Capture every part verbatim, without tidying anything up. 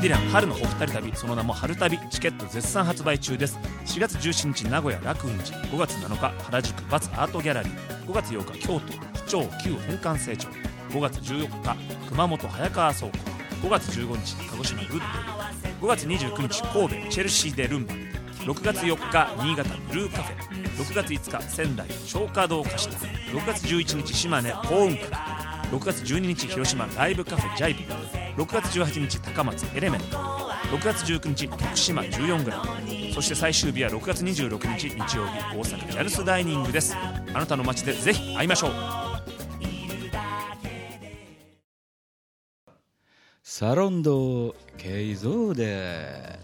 ディラン春のお二人旅、その名も春旅、チケット絶賛発売中です。しがつじゅうしちにち名古屋楽雲寺、ごがつなのか原宿バツアートギャラリー、ごがつようか京都府庁旧本館成長、ごがつじゅうよっか熊本早川倉庫、ごがつじゅうごにち鹿児島グッデイ、ごがつにじゅうくにち神戸チェルシーでルンバ、ろくがつよっか新潟ブルーカフェ、ろくがついつか仙台松花堂貸し出、ろくがつじゅういちにち島根幸運閣、ろくがつじゅうににち広島ライブカフェジャイブ、ろくがつじゅうはちにち高松エレメント、ろくがつじゅうくにち徳島じゅうよんグラム、そして最終日はろくがつにじゅうろくにち日曜日大阪ジャルスダイニングです。あなたの街でぜひ会いましょう。 サロンド慶三です。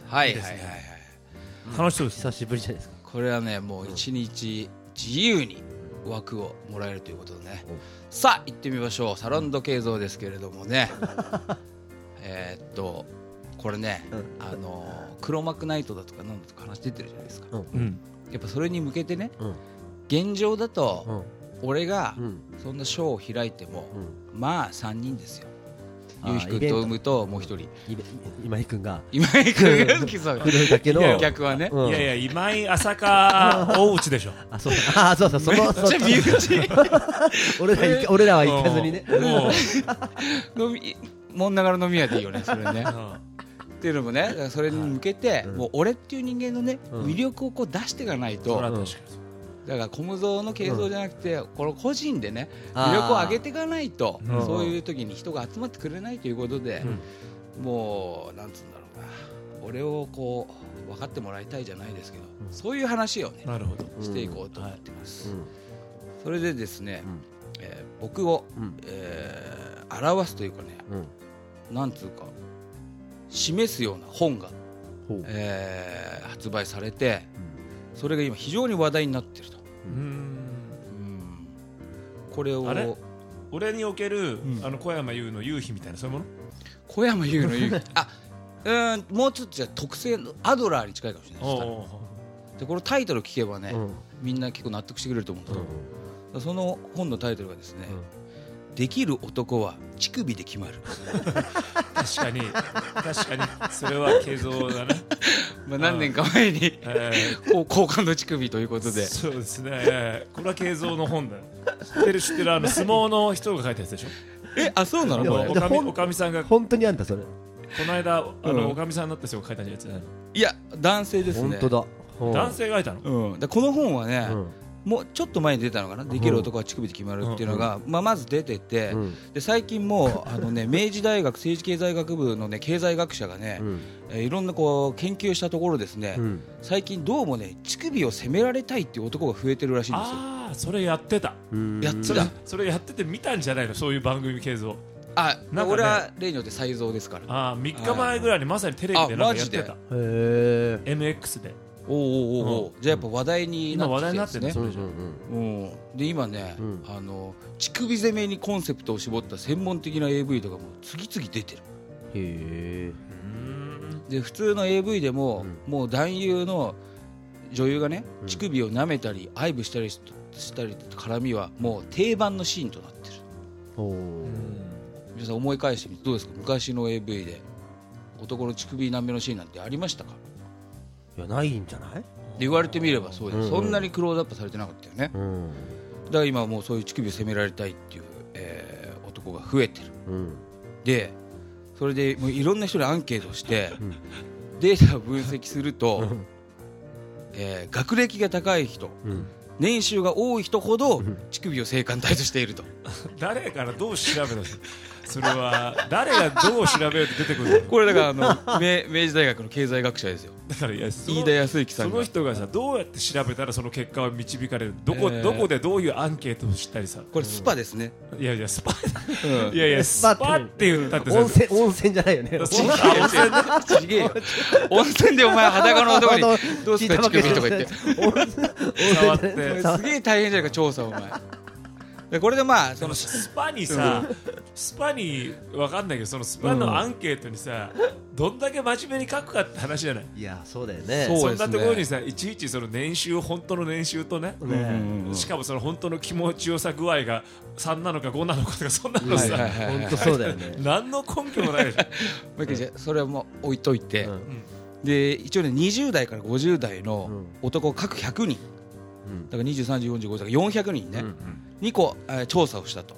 はいはいはいはい、 楽しそうです。 久しぶりじゃないですか。 これはねもう一日自由に枠をもらえるということでね、さあ行ってみましょう。サロンド慶三ですけれどもねえっとこれね、うん、あの黒幕ナイトだとかなんだとか話出てるじゃないですか、うん、やっぱそれに向けてね、うん、現状だと、うん、俺がそんなショーを開いても、うん、まあさんにんですよ。ゆうひくんとうむともう一人今井くんが今井くんが来るだけの逆はね、 うん、いやいや今井朝香大内でしょ。あそうあそうそうそのめっちゃ身内俺ら俺らは行かずにね、 もう飲みもんながら飲み屋でいいよねそれねっていうのもね、だからそれに向けて、はい、もう俺っていう人間のね、うん、魅力をこう出していかないと、うん、だから小無造の慶三じゃなくて、うん、この個人でね魅力を上げていかないと、うん、そういう時に人が集まってくれないということで、うん、もうなんつうんだろうな、俺をこう分かってもらいたいじゃないですけど、うん、そういう話をねなるほどしていこうと思ってます、うんはい、それでですね、うんえー、僕を、うんえー、表すというかね、うん、なんつうか示すような本が、えー、発売されて、うん、それが今非常に話題になっていると。うんうんこれをあれ俺における、うん、あの小山優の夕日みたいなそういうもの。 小山優の夕日あうんもうちょっとじゃ特製のアドラーに近いかもしれないです。でこのタイトル聞けばね、うん、みんな結構納得してくれると思うんですけど、うん、その本のタイトルがですね、うん、できる男は乳首で決まる確かに確かにそれは慶三だねまあ何年か前に、えー、好感度乳首ということでそうですね、えー、これは慶三の本だよ。知ってる知ってるあの相撲の人が書いたやつでしょえあそうなの。 おかみおかみさんが本当にあんたそれこの間あの、うん、おかみさんになった人が書いたやつじゃないの。 いや男性ですね。 本当だ男性が書いたの、 うん、でこの本はね、うんもうちょっと前に出たのかな、できる男は乳首で決まるっていうのが、まあ、まず出てて、で最近もうあの、ね、明治大学政治経済学部の、ね、経済学者がね、うんえー、いろんなこう研究したところですね、うん、最近どうもね乳首を責められたいっていう男が増えてるらしいんですよ。 あそれやってたやってたそれやってて見たんじゃないのそういう番組系像。 あなんか、ね、俺は例によって才蔵ですから。 あみっかまえぐらいにまさにテレビでなんかやってた。へ エヌエックス でおおおお、うん、じゃあやっぱ話題になってきてるんですね。 今話題になってるんですね、うんうん、で今ね、うん、あの乳首攻めにコンセプトを絞った専門的な エーブイ とかも次々出てる。へー。で普通の エーブイ でも、うん、もう男優の女優がね乳首を舐めたり愛撫したりしたり絡みはもう定番のシーンとなってる。お皆さん思い返してみてどうですか。昔の エーブイ で男の乳首舐めのシーンなんてありましたか。 いやないんじゃないって言われてみればそうです、うんうん、そんなにクローズアップされてなかったよね、うん、だから今もうそういう乳首を責められたいっていう、えー、男が増えてる、うん、でそれでもういろんな人にアンケートして、うん、データを分析すると、うんえー、学歴が高い人、うん、年収が多い人ほど乳首を性感帯としていると誰からどう調べるのそれは誰がどう調べると出てくるのこれだからあの 明, 明治大学の経済学者ですよ。 だからいや飯田康之さんがその人がさどうやって調べたらその結果は導かれるどこ、えー、どこでどういうアンケートをしたりさこれスパですね、 うん、いやいやスパ、うん、いやいやスパって言ったって温泉温泉じゃないよね温泉ちげえよ温泉でお前裸の男にどうすか乳首とか言って触ってすげえ大変じゃないか調査お前でこれでまあそのスパにさ、スパに分かんないけどそのスパのアンケートにさ、うん、どんだけ真面目に書くかって話じゃない。 いやそうだよね。 そんなところにさいちいちその年収本当の年収とね、ねしかもその本当の気持ちよさ具合がさんなのかごなのかとかそんなのさ、 本当そうだよね。 何の根拠もないでしょ。 それはもう置いといて、うん、で一応ねにじゅう代からごじゅう代の男各ひゃくにん、うん、だからにじゅう、さんじゅう、よんじゅうごだからよんひゃくにんね、うんうん、にこ、えー、調査をしたと、うん、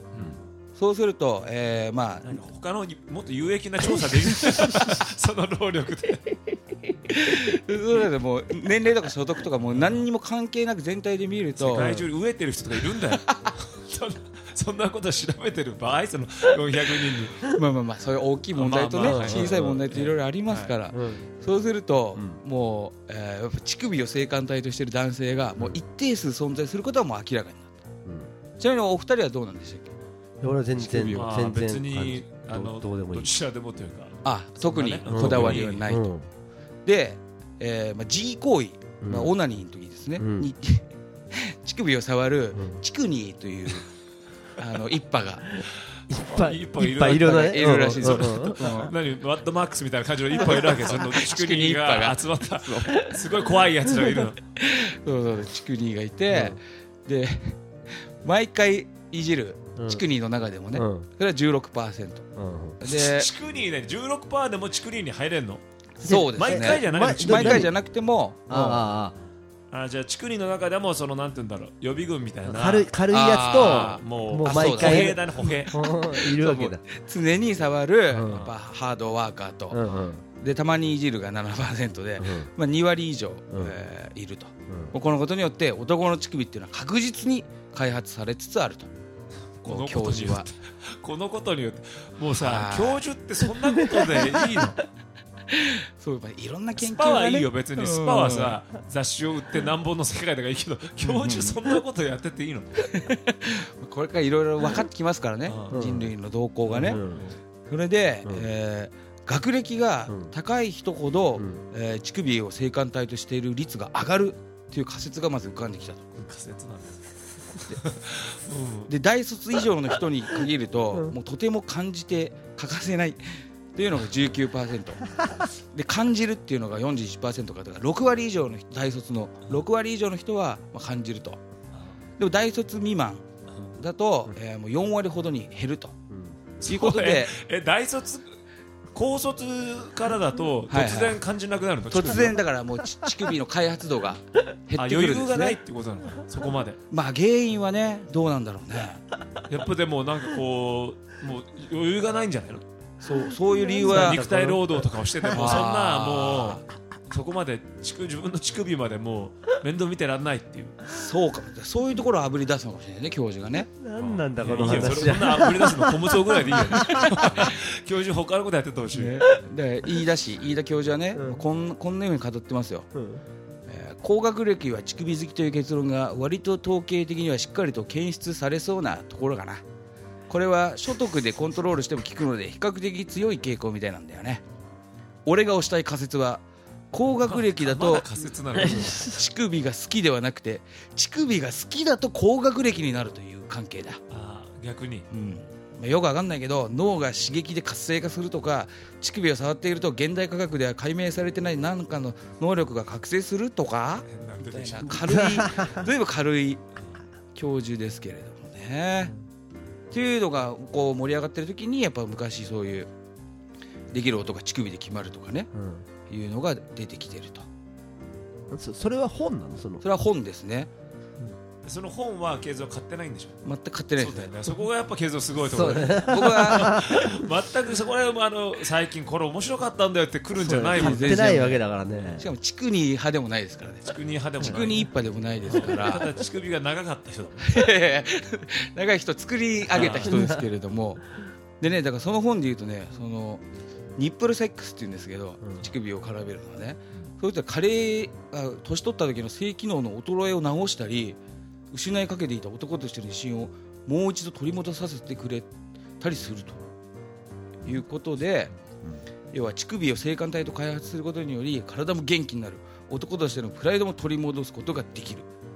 そうすると、えー、まあ他のもっと有益な調査でいいその労力でそれでもう年齢とか所得とかもう何にも関係なく全体で見ると世界中に飢えてる人とかいるんだよそんなそんなこと調べてる場合そのよんひゃくにんにまあまあまあそういう大きい問題とね、まあまあ、小さい問題といろいろありますから、はいはい、そうすると、うん、もう、えー、やっぱ乳首を性感帯としている男性がもう一定数存在することはもう明らかになった、うん、ちなみにお二人はどうなんでしたっけ。 俺は全然、 まあ、 全然別にあの ど, ど, どちらでもというかあ特にこだわりはないと、うん、で、えーまあ、G 行為、まあ、オナニーの時ですね、うん、に乳首を触るチクニーというあの一派がいっぱいいっぱいいるいるらしいですよ。 何ワットマックスみたいな感じのいっぱいいるわけそのチクニーが集まったすごい怖いやつらがいるのそうそうチクニーがいて、うん、で毎回いじるチクニーの中でもね、うん、それは じゅうろくパーセント、うん、でチクニーね じゅうろくパーセント でもチクニーに入れんの。 そうですね。 毎回じゃない、 毎回じゃなくてもあああじゃあチクニの中でもそのなんて言うんだろう予備軍みたいな軽い軽いやつともうもう毎回歩兵だね歩兵いるわけだ。 常に触るやっぱハードワーカーと、うんうん、でたまにいじるが ななパーセント で、うんまあ、に割以上、うんえー、いると、うん、このことによって男の乳首っていうのは確実に開発されつつあると。 この教授はこのことによってもうさ教授ってそんなことでいいのそういろんな研究が、ね、スパはいいよ別にスパはさ、うん、雑誌を売って何本の世界とかいいけど教授そんなことやってていいのこれからいろいろ分かってきますからね、うん、人類の動向がね、うん、それで、うんえー、学歴が高い人ほど、うんえー、乳首を性感帯としている率が上がるという仮説がまず浮かんできたと。 仮説なんですで大卒以上の人に限ると、うん、もうとても感じて欠かせないっていうのが じゅうきゅうパーセント で感じるっていうのが よんじゅういちパーセント かとかろく割以上の大卒のろく割以上の人はまあ感じると。でも大卒未満だと、うんえー、もうよん割ほどに減ると、うん、いうことでえ大卒高卒からだと突然感じなくなるの、 はいはい、突然だからもう乳首の開発度が減ってくるんですね。 余裕がないってことなのかなそこまで。 まあ原因はねどうなんだろうねやっぱでもなんかこうもう余裕がないんじゃないの。 そうそういう理由は肉体労働とかをしててもそんなもうそこまで自分の乳首までもう面倒見てらんないっていう。 そうかそういうところをあぶり出すのかもしれないね教授がね。 何なんだこの話。 いやそれそんなあぶり出すの小無双ぐらいでいいよね教授他のことやっててほしい、ね、 で飯田氏飯田教授はね、うん、こんこんなように語ってますよ、うんえー、高学歴は乳首好きという結論が割と統計的にはしっかりと検出されそうなところかな。これは所得でコントロールしても効くので比較的強い傾向みたいなんだよね。俺が推したい仮説は高学歴だと乳首が好きではなくて乳首が好きだと高学歴になるという関係だ。 あ逆に、 うんまあ、よくわかんないけど脳が刺激で活性化するとか乳首を触っていると現代科学では解明されてない何かの能力が覚醒するとかみたいな軽いずいぶん軽い教授ですけれどもねっていうのがこう盛り上がってる時にやっぱ昔そういうできる音が乳首で決まるとかね、うん、いうのが出てきてると。 そ, それは本なの。そのそれは本ですね、 うん、その本は慶三買ってないんでしょ。 全く買ってないですね。 そうだよねそこがやっぱ慶三すごいところで、 ね、僕は全くそこら辺もあの最近これ面白かったんだよって来るんじゃないもんね。 買ってないわけだからね。 しかも乳首派でもないですからね。 乳首派でもない、 乳首一派でもないですからただ乳首が長かった人だもん長い人作り上げた人ですけれどもでねだからその本で言うとねそのニップルセックスって言うんですけど、うん、乳首を絡めるのはねそういった加齢あ年取った時の性機能の衰えを直したり失いかけていた男としての自信をもう一度取り戻させてくれたりするということで、うん、要は乳首を性感帯と開発することにより体も元気になる男としてのプライドも取り戻すことができる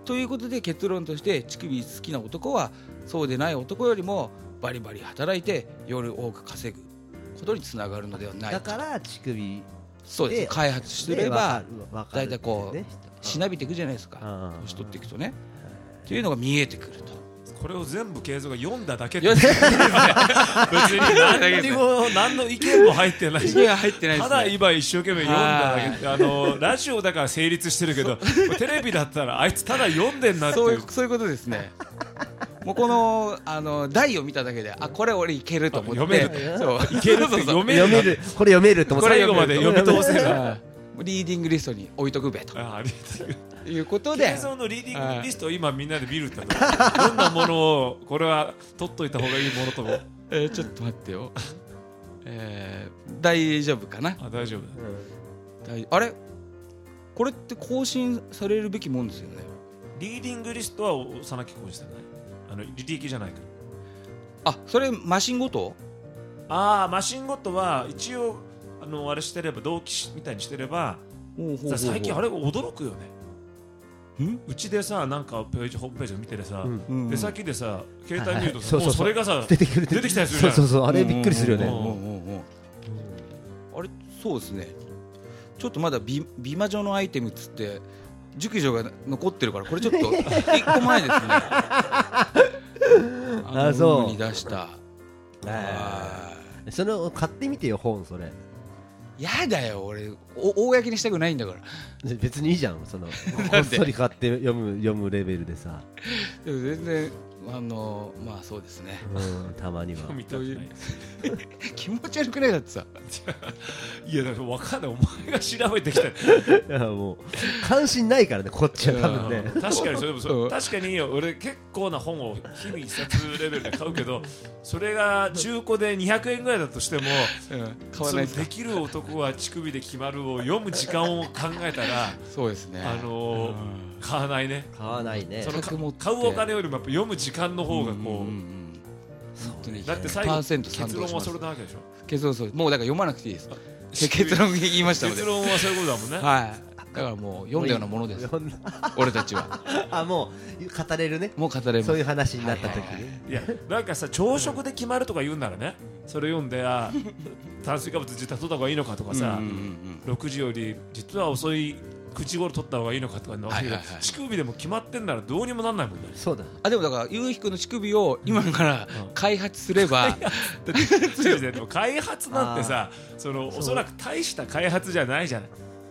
ということで結論として乳首好きな男はそうでない男よりもバリバリ働いて夜多く稼ぐことにつながるのではないだから乳首そうです開発すればだいたいこうねしなびていくじゃないですかうん年取っていくとねっていうのが見えてくるとこれを全部慶三が読んだだけで別に何にも何の意見も入ってないし入ってないですねただ今一生懸命読んだだけであのラジオだから成立してるけどテレビだったらあいつただ読んでんなってそういうそういうことですねもうこのあの題を見ただけであこれ俺いけると思って読めるそういけるって読める読めるこれ読めると思って最後まで読み通せるリーディングリストに置いとくべとあリーディングということで慶三のリーディングリストを今みんなで見るってのどんなものをこれは取っといた方がいいものともえー、ちょっと待ってよ、えー、大丈夫かなあ大丈夫だ大あれこれって更新されるべきもんですよねリーディングリストは幼木浩二さんねあの履歴じゃないからあそれマシンごとああマシンごとは一応あのあれしてれば同期みたいにしてればさ最近あれ驚くよねんうちでさなんかページホームページを見ててさ、 うん、 出先でさ携帯見るとさ、 はいはい、 もうそれがさ出てくる出てきたりするじゃんそうそうそうあれびっくりするよね、 うんうんうんうん、あれそうですねちょっとまだ 美, 美魔女のアイテムっつって熟女が残ってるからこれちょっといっこまえですねあのあそうに出したあその買ってみてよ本それやだよ俺お公にしたくないんだから別にいいじゃんそのこっそり買って読む読むレベルでさでも全然あのまあそうですね、 うん、たまには見たくない気持ち悪くないだってさいやだから分かんないお前が調べてきたいやもう関心ないからねこっちは多分ね確かにそれもそう、 うん、 確かに俺結構な本を日々一冊レベルで買うけどそれが中古でにひゃくえんぐらいだとしても、 うん、買わないできる男は乳首で決まるを読む時間を考えたらそうですねあのーうん、買わないね買わないねその買うお金よりもやっぱ読む時間の方がこう、うんうんうん、だって最後結論はそれなわけでしょ結論そうもうだから読まなくていいです結論言いましたので結論はそういうことだもんねはいだからもう読んだようなものです俺たちはあもう語れるねもう語れるそういう話になった時に、 はいはいはい、いやなんかさ朝食で決まるとか言うんならねそれ読んであ炭水化物自体取った方がいいのかとかさ、うんうんうん、ろくじより実は遅いくじ頃取った方がいいのかとか、はいはいはい、乳首でも決まってんならどうにもなんないもんねそうだあでもだからゆうひくんの乳首を今から開発すれば、 うん、でも開発なんてさそのおそらく大した開発じゃないじゃない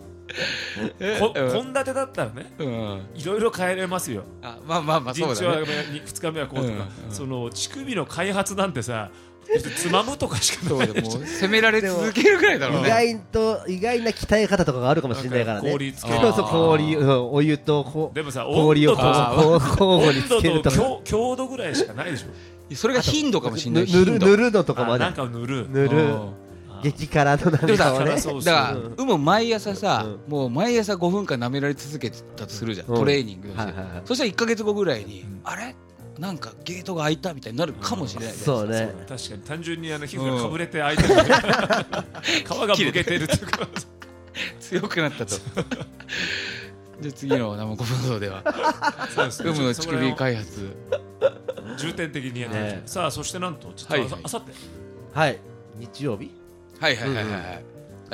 献立だったらね、いろいろ変えれますよ。 あまあまあまあそうだね。 ふつかめはこうとか、うんうん、その乳首の開発なんてさつまむとかしかないもう攻められ続けるぐらいだろうね。 意外と意外な鍛え方とかがあるかもしれないからね。 氷つけるそうそう氷お湯とこでもさ氷をこう交互につけるとか強度ぐらいしかないでしょ。 それが頻度かもしれない。 塗る塗るのとかまでなんか塗る塗る激辛のなんかをね。 だからうも毎朝さもう毎朝ごふんかん舐められ続けてたとするじゃんトレーニングして。そしたらいっかげつごぐらいにあれなんかゲートが開いたみたいになるかもしれない、うん、 そうね確かに単純にあの皮膚がかぶれて開いてる、うん、皮がむけてるっていうか強くなったとじゃあ次の生コ放送では有無の乳首開発重点的にやってみましょう、ね、さあそしてなんとちょっとあ、はいはい、さってはい日曜日はいはいはいはい、うんうん、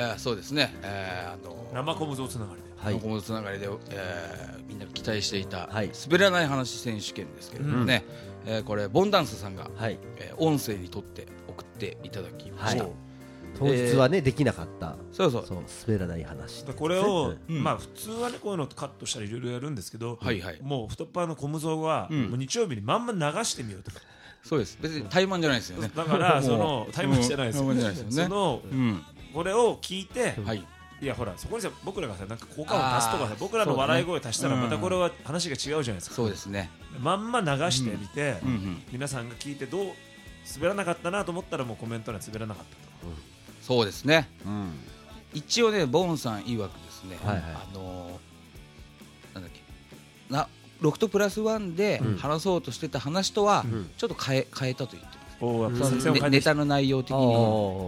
あそうですね、えー、あの生小無つながりではい、生小つながりで、えー、みんなが期待していた、はい、滑らない話選手権ですけれどもね、うんえー、これボンダンスさんが、はいえー、音声にとって送っていただきました、はい、 当日はね、えー、できなかったそうそうそう滑らない話これを、うん、まあ普通はねこういうのカットしたりいろいろやるんですけど、はいはい、もう太っ腹の小無造は、うん、もう日曜日にまんま流してみようとそうです別に怠慢じゃないですよねだからその怠慢じゃないですよ、 うん、ですよねその、うん、これを聞いて、はいいやほらそこにさ僕らがさなんか効果音足すとかさ僕らの笑い声足したらまたこれは話が違うじゃないですか、 そうですねまんま流してみて、うんうん、皆さんが聞いてどう滑らなかったなと思ったらもうコメントには滑らなかったと、うん、 そうですね、うん、一応ねボンさん曰くですね、はいはい、あのー、なんだっけなろくとプラスワンで話そうとしてた話とはちょっと変え、変えたと言ってます、うん、ネ, ネタの内容的には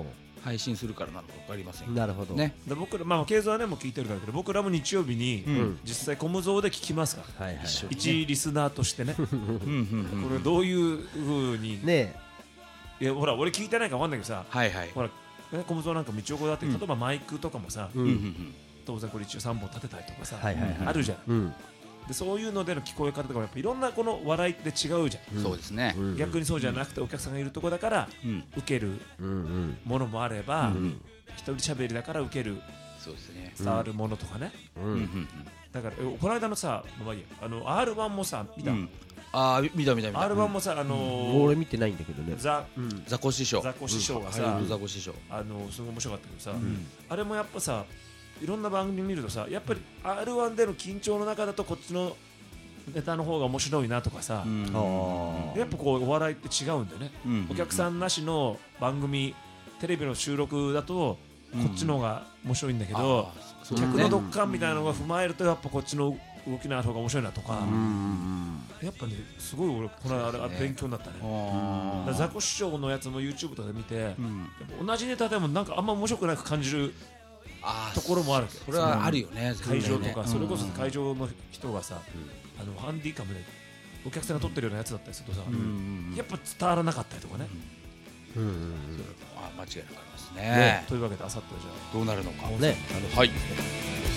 配信するからなのか分かりませんけどなるほどね。 で僕らまあケイゾはねもう聞いてるからけど僕らも日曜日にうん実際コムゾーで聞きますから、 はいはい一緒一リスナーとしてねこうんうんうんれどういう風に、 ねいやほら俺聞いてないから分かんないけどさはいはいほらねコムゾーなんか道横だって、 うん例えばマイクとかもさ、 ううんうんん当然これ一応さんぼん立てたりとかさ、 はいはいはいあるじゃんうんでそういうのでの聞こえ方とかもやっぱいろんなこの笑いって違うじゃん、 うんそうですね。 うん逆にそうじゃなくてお客さんがいるとこだからうん受けるうんうんものもあれば、 うん一人喋りだから受けるそうですね。 伝わるものとかね、 ううんうんんだからえこの間のさ、まあいいやあの アールワン もさ見た、 うんああ見た見た見た。 アールワン もさあのー俺見てないんだけどねザうんザコ師匠。 ザコ師匠がさ、 ハリウッドザコ師匠。 あのすごい面白かったけどさ、 んあれもやっぱさいろんな番組見るとさやっぱり アールワン での緊張の中だとこっちのネタの方が面白いなとかさ、 うんあやっぱこうお笑いって違うんだよね、 うんお客さんなしの番組テレビの収録だとこっちの方が面白いんだけど、 あーそうですね客のドッカンみたいなのが踏まえるとやっぱこっちの動きのある方が面白いなとか、 あうんうんやっぱねすごい俺この間あれそうですね勉強になったね。 あーだからザコ師匠のやつも YouTube とかで見て、やっうんぱ同じネタでもなんかあんま面白くなく感じるあーところもあるそれはあるよね。 会場とか、それこそうん会場の人がさ、あのハンディカムでお客さんが撮ってるようなやつだったりするとさ、 うんうんうんやっぱ伝わらなかったりとかね、 うんうんあ間違いなくありますねね。 というわけであさってはじゃどうなるのか。 うんねはい。